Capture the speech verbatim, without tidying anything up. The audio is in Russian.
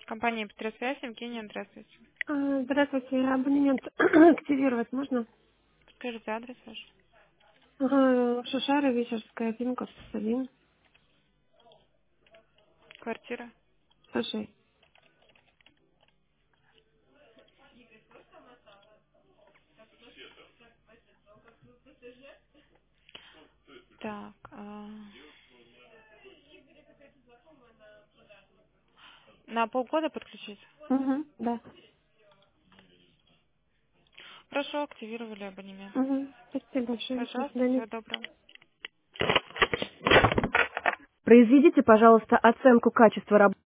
Компания Петросвязь, Евгения, здравствуйте. А, Здравствуйте, абонемент активировать можно? Скажите адрес ваш. Ага, Шушара, Вишерская, один, корпус один, Квартира. сто шесть. Так, а, на полгода подключить? Угу, да. Хорошо, активировали абонемент. Угу. Спасибо большое, до Пожалуйста, свидания. всего доброго. Произведите, пожалуйста, оценку качества работы.